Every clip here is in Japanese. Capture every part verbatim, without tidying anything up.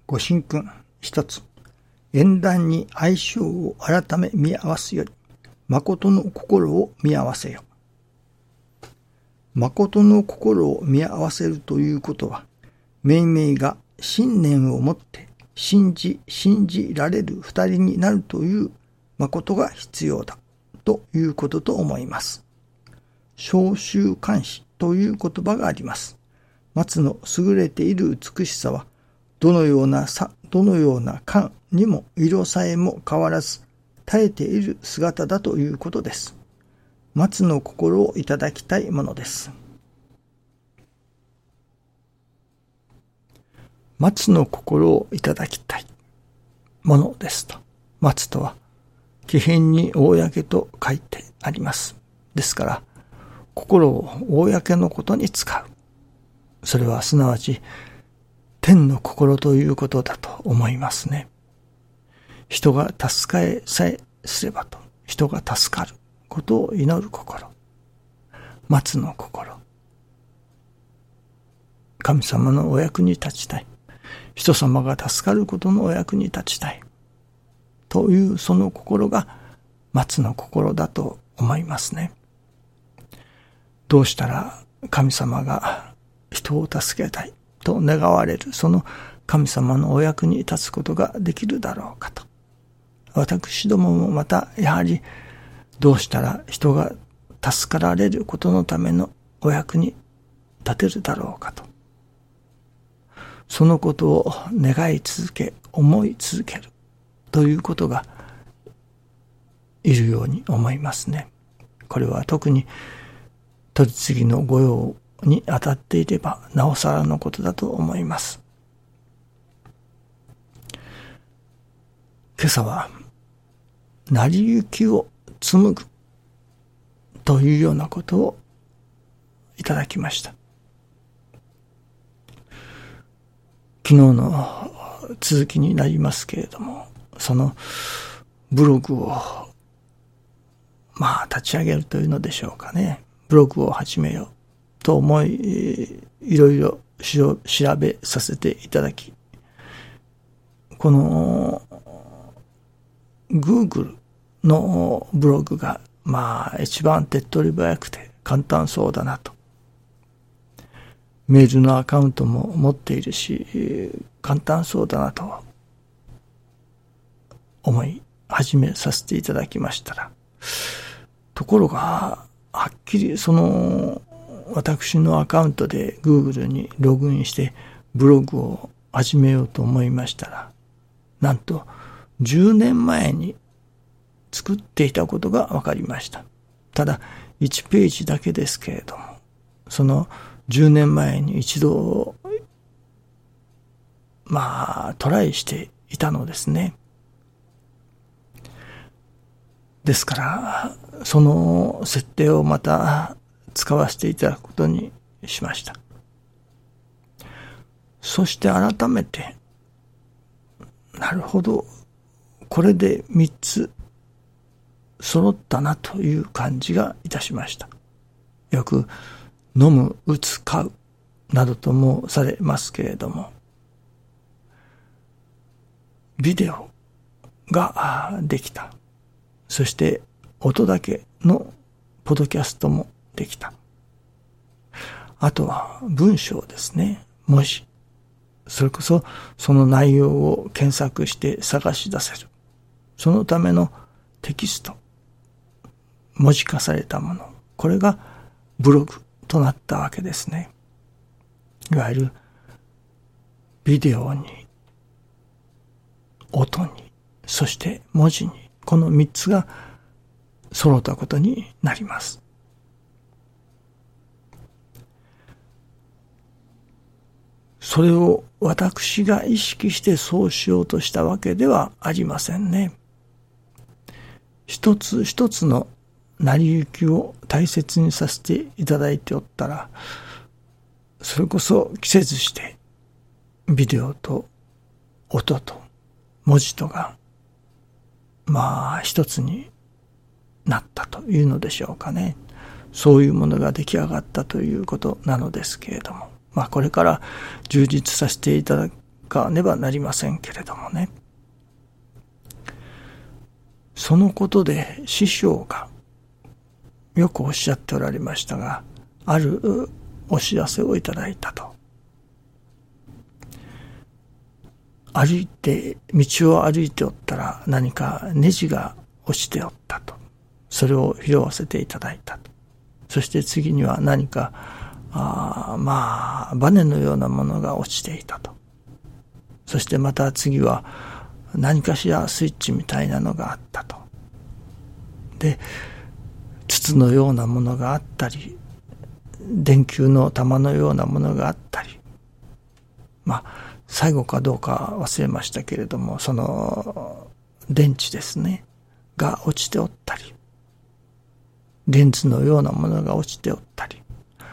ご神君一つ、縁談に相性を改め見合わすより、誠の心を見合わせよ。誠の心を見合わせるということは、命名が信念を持って信じ、信じられる二人になるという誠が必要だということと思います。召集監視という言葉があります。松の優れている美しさは、どのようなさ、どのような感にも色さえも変わらず、耐えている姿だということです。松の心をいただきたいものです。松の心をいただきたいものですと。松とは、木偏に公と書いてあります。ですから、心を公のことに使う。それはすなわち、天の心ということだと思いますね。人が助かえさえすればと、人が助かることを祈る心。松の心。神様のお役に立ちたい。人様が助かることのお役に立ちたい。というその心が松の心だと思いますね。どうしたら神様が人を助けたいと願われるその神様のお役に立つことができるだろうかと。私どももまたやはりどうしたら人が助かられることのためのお役に立てるだろうかと。そのことを願い続け、思い続けるということがいるように思いますね。これは特に取り次ぎの御用に当たっていればなおさらのことだと思います。今朝は成り行きを紡ぐというようなことをいただきました。昨日の続きになりますけれども、そのブログをまあ立ち上げるというのでしょうかね。ブログを始めようと思い、いろいろ調べさせていただき、この Google のブログがまあ一番手っ取り早くて簡単そうだなと。メールのアカウントも持っているし、簡単そうだなと思い始めさせていただきましたら、ところがはっきりその私のアカウントで Google にログインしてブログを始めようと思いましたら、なんとじゅうねんまえに作っていたことが分かりました。ただいちページだけですけれども、そのじゅうねんまえに一度まあトライしていたのですね。ですからその設定をまた使わせていただくことにしました。そして改めて、なるほど、これでみっつ揃ったなという感じがいたしました。よく飲む、打つ、買うなどともされますけれども、ビデオができた。そして音だけのポッドキャストもできた。あとは文章ですね。文字。それこそその内容を検索して探し出せる。そのためのテキスト。文字化されたもの。これがブログとなったわけですね。いわゆるビデオに、音に、そして文字に、この三つが揃ったことになります。それを私が意識してそうしようとしたわけではありませんね。一つ一つの成り行きを大切にさせていただいておったら、それこそ季節してビデオと音と文字とがまあ一つになったというのでしょうかね。そういうものが出来上がったということなのですけれども、まあこれから充実させていただかねばなりませんけれどもね。そのことで師匠がよくおっしゃっておられましたが、あるお知らせをいただいたと。歩いて、道を歩いておったら何かネジが落ちておったと。それを拾わせていただいたと。そして次には何か、あまあ、バネのようなものが落ちていたと。そしてまた次は何かしらスイッチみたいなのがあったと。で、筒のようなものがあったり、電球の玉のようなものがあったり、まあ、最後かどうか忘れましたけれども、その電池ですね、が落ちておったり、レンズのようなものが落ちておったり、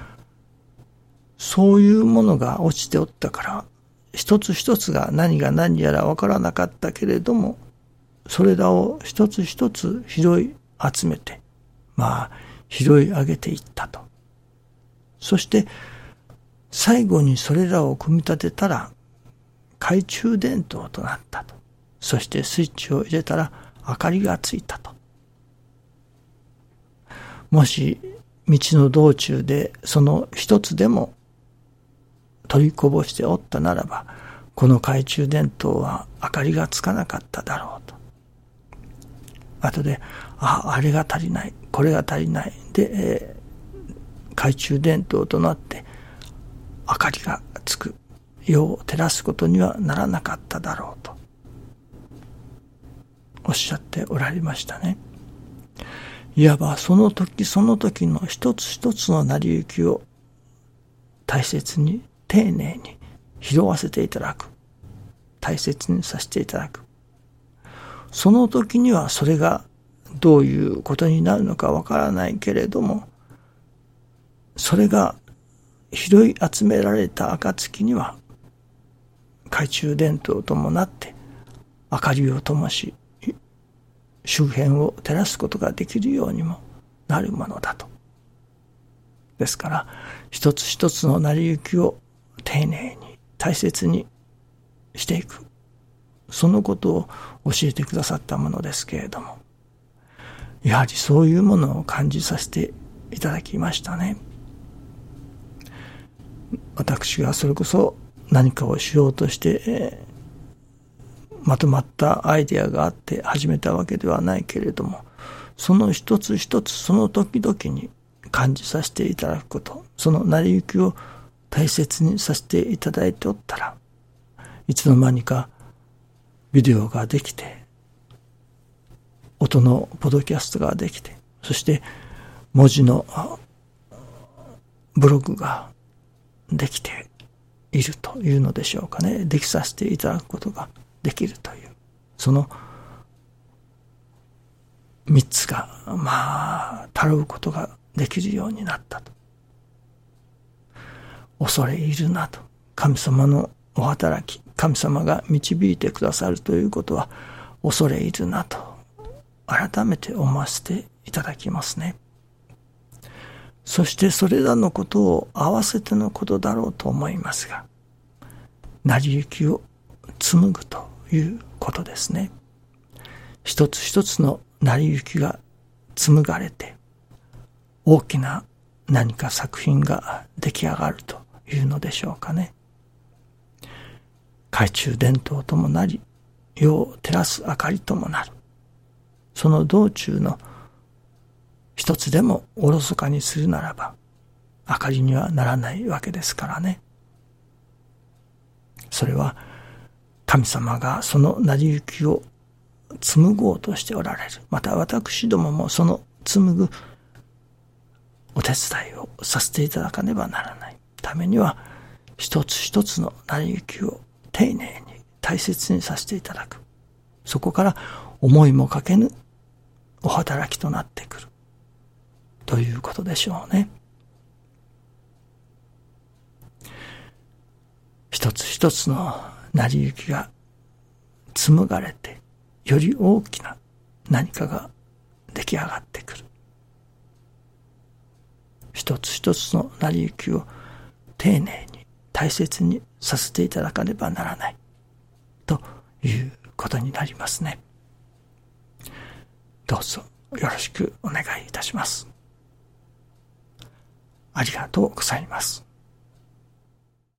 そういうものが落ちておったから、一つ一つが何が何やらわからなかったけれども、それらを一つ一つ拾い集めて、まあ、拾い上げていったと。そして、最後にそれらを組み立てたら、懐中電灯となったと。そしてスイッチを入れたら明かりがついたと。もし道の道中でその一つでも取りこぼしておったならば、この懐中電灯は明かりがつかなかっただろうと。後で、あ、あれが足りない、これが足りない。で、えー、懐中電灯となって明かりがつく。世を照らすことにはならなかっただろうとおっしゃっておられましたね。いわばその時その時の一つ一つの成り行きを大切に丁寧に拾わせていただく、大切にさせていただく。その時にはそれがどういうことになるのかわからないけれども、それが拾い集められた暁には懐中電灯ともなって明かりを灯し、周辺を照らすことができるようにもなるものだと。ですから一つ一つの成り行きを丁寧に大切にしていく、そのことを教えてくださったものですけれども、やはりそういうものを感じさせていただきましたね。私がそれこそ何かをしようとして、えー、まとまったアイデアがあって始めたわけではないけれども、その一つ一つその時々に感じさせていただくこと、その成り行きを大切にさせていただいておったら、いつの間にかビデオができて、音のポッドキャストができて、そして文字のブログができているというのでしょうかね。できさせていただくことができるという、その三つがまあたらうことができるようになったと。恐れ入るなと。神様のお働き、神様が導いてくださるということは恐れ入るなと改めて思わせていただきますね。そしてそれらのことを合わせてのことだろうと思いますが、成り行きを紡ぐということですね。一つ一つの成り行きが紡がれて、大きな何か作品が出来上がるというのでしょうかね。懐中電灯ともなり、世を照らす明かりともなる。その道中の一つでもおろそかにするならば、明かりにはならないわけですからね。それは神様がその成り行きを紡ごうとしておられる。また私どももその紡ぐお手伝いをさせていただかねばならないためには、一つ一つの成り行きを丁寧に大切にさせていただく。そこから思いもかけぬお働きとなってくるということでしょうね。一つ一つの成り行きが紡がれて、より大きな何かが出来上がってくる。一つ一つの成り行きを丁寧に大切にさせていただかねばならない。 ということになりますね。どうぞよろしくお願いいたします。ありがとうございます。